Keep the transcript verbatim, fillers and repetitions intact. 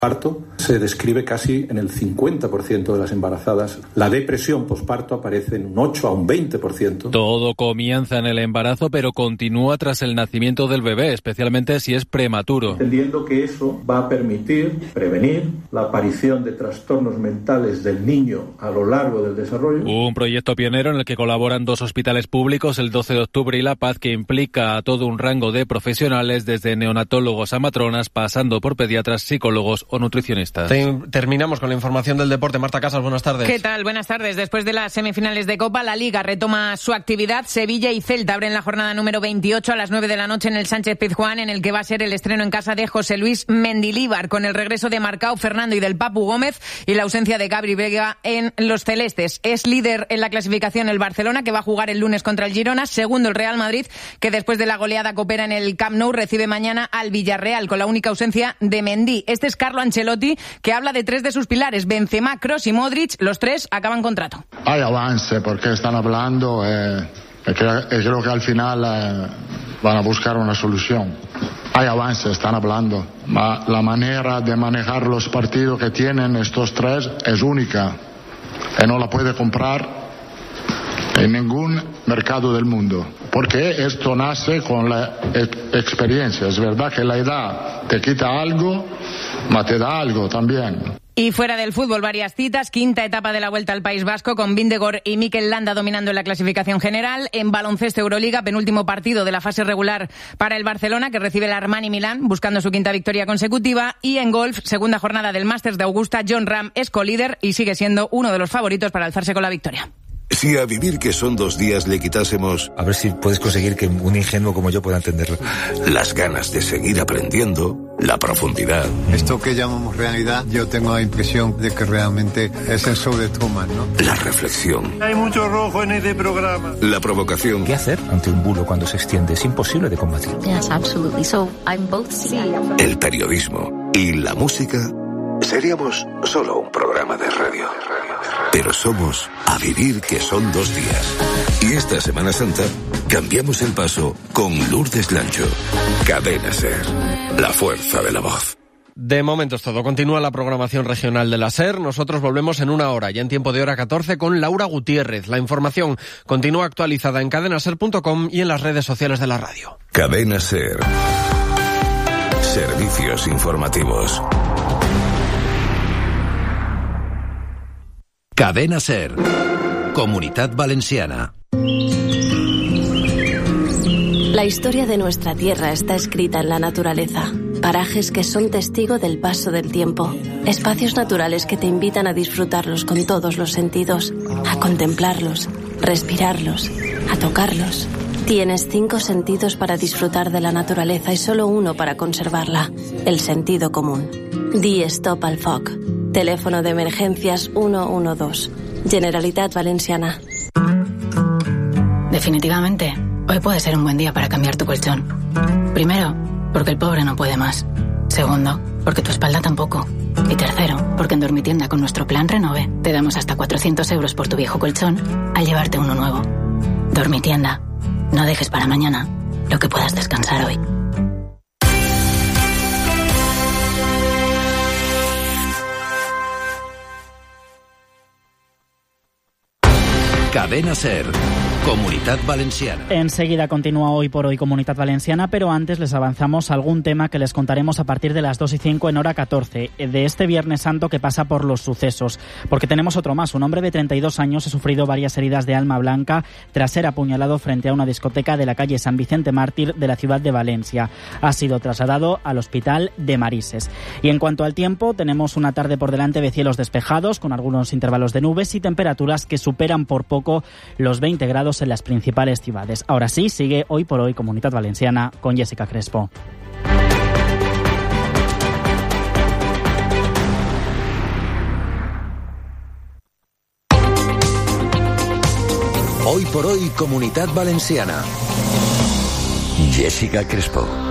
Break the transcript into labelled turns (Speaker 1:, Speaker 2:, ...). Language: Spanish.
Speaker 1: Parto se describe casi en el cincuenta por ciento de las embarazadas. La depresión posparto aparece en un ocho a un veinte por ciento.
Speaker 2: Todo comienza en el embarazo, pero continúa tras el nacimiento del bebé, especialmente si es prematuro.
Speaker 1: Entendiendo que eso va a permitir prevenir la aparición de trastornos mentales del niño a lo largo del desarrollo.
Speaker 2: Un proyecto pionero en el que colaboran dos hospitales públicos, el doce de octubre y La Paz, que implica a todo un rango de profesionales, desde neonatólogos a matronas, pasando por pediatras, psicólogos o nutricionistas.
Speaker 3: Terminamos con la información del deporte. Marta Casas, buenas tardes.
Speaker 4: ¿Qué tal? Buenas tardes. Después de las semifinales de Copa, la Liga retoma su actividad. Sevilla y Celta abren la jornada número veintiocho a las nueve de la noche en el Sánchez Pizjuán, en el que va a ser el estreno en casa de José Luis Mendilibar, con el regreso de Marcao, Fernando y del Papu Gómez y la ausencia de Gabri Vega en los celestes. Es líder en la clasificación el Barcelona, que va a jugar el lunes contra el Girona. Segundo el Real Madrid, que después de la goleada copera en el Camp Nou recibe mañana al Villarreal, con la única ausencia de Mendy. Este es Carlo Ancelotti, que habla de tres de sus pilares: Benzema, Kroos y Modric. Los tres acaban contrato.
Speaker 5: Hay avance porque están hablando eh, y creo, creo que al final eh, van a buscar una solución. Hay avance, están hablando. Ma la manera de manejar los partidos que tienen estos tres es única y no la puede comprar en ningún mercado del mundo, porque esto nace con la experiencia. Es verdad que la edad te quita algo, pero te da algo también.
Speaker 4: Y fuera del fútbol, varias citas. Quinta etapa de la Vuelta al País Vasco, con Vingegaard y Mikel Landa dominando en la clasificación general. En baloncesto, Euroliga, penúltimo partido de la fase regular para el Barcelona, que recibe el Armani Milán, buscando su quinta victoria consecutiva. Y en golf, segunda jornada del Masters de Augusta, Jon Rahm es colíder y sigue siendo uno de los favoritos para alzarse con la victoria.
Speaker 6: Si a vivir que son dos días le quitásemos...
Speaker 7: A ver si puedes conseguir que un ingenuo como yo pueda entenderlo.
Speaker 6: Las ganas de seguir aprendiendo, la profundidad.
Speaker 8: Esto que llamamos realidad, yo tengo la impresión de que realmente es el show de Truman, ¿no?
Speaker 6: La reflexión.
Speaker 9: Hay mucho rojo en este programa.
Speaker 6: La provocación.
Speaker 7: ¿Qué hacer ante un bulo cuando se extiende? Es imposible de combatir.
Speaker 10: Yes, absolutely. So, I'm both sí.
Speaker 6: El periodismo y la música. Seríamos solo un programa de radio. Pero somos A Vivir que son dos días. Y esta Semana Santa cambiamos el paso con Lourdes Lancho. Cadena Ser, la fuerza de la voz.
Speaker 3: De momento es todo. Continúa la programación regional de la SER. Nosotros volvemos en una hora, ya en tiempo de hora catorce, con Laura Gutiérrez. La información continúa actualizada en cadena ser punto com y en las redes sociales de la radio.
Speaker 6: Cadena Ser. Servicios informativos.
Speaker 11: Cadena Ser. Comunitat Valenciana.
Speaker 10: La historia de nuestra tierra está escrita en la naturaleza. Parajes que son testigo del paso del tiempo. Espacios naturales que te invitan a disfrutarlos con todos los sentidos, a contemplarlos, respirarlos, a tocarlos. Tienes cinco sentidos para disfrutar de la naturaleza y solo uno para conservarla: el sentido común. Di stop al foc. Teléfono de emergencias uno uno dos. Generalitat Valenciana.
Speaker 12: Definitivamente, hoy puede ser un buen día para cambiar tu colchón. Primero, porque el pobre no puede más. Segundo, porque tu espalda tampoco. Y tercero, porque en Dormitienda, con nuestro plan Renove, te damos hasta cuatrocientos euros por tu viejo colchón al llevarte uno nuevo. Dormitienda. No dejes para mañana lo que puedas descansar hoy.
Speaker 11: Cadena Ser. Comunitat Valenciana.
Speaker 13: Enseguida continúa Hoy por Hoy Comunitat Valenciana, pero antes les avanzamos algún tema que les contaremos a partir de las dos y cinco en hora catorce, de este Viernes Santo que pasa por los sucesos, porque tenemos otro más. Un hombre de treinta y dos años ha sufrido varias heridas de alma blanca tras ser apuñalado frente a una discoteca de la calle San Vicente Mártir de la ciudad de Valencia. Ha sido trasladado al hospital de Marises. Y en cuanto al tiempo, tenemos una tarde por delante de cielos despejados, con algunos intervalos de nubes y temperaturas que superan por poco los veinte grados en las principales ciudades. Ahora sí, sigue Hoy por Hoy Comunitat Valenciana con Jessica Crespo.
Speaker 11: Hoy por Hoy Comunitat Valenciana. Jessica Crespo.